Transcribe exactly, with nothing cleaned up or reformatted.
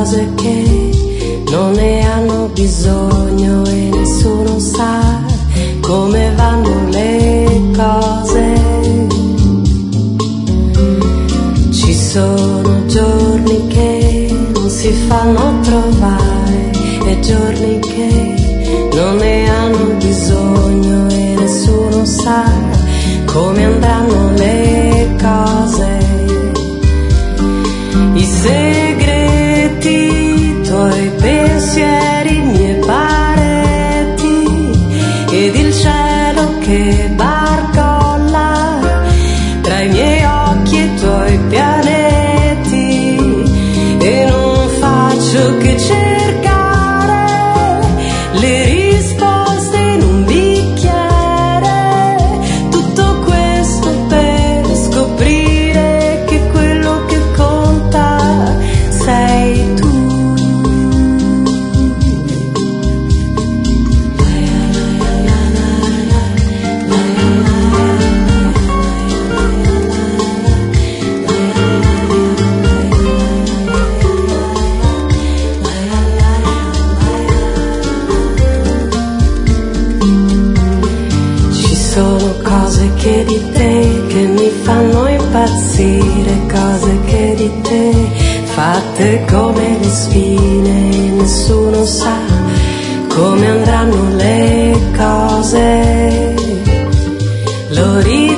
cose che non ne hanno bisogno e nessuno sa come vanno le cose. Ci sono giorni che non si fanno trovare e giorni che non ne hanno bisogno e nessuno sa come andranno le cose. I segreti, tuoi pensieri, i miei pareti ed il cielo che barcolla tra i miei occhi e i tuoi pianeti, e non faccio che cercare le risposte in un bicchiere, tutto questo per scoprire che quello che conta sei tu. Ci sono cose che di te che mi fanno impazzire, cose che di te fatte come le spine, e nessuno sa come andranno le cose. Lo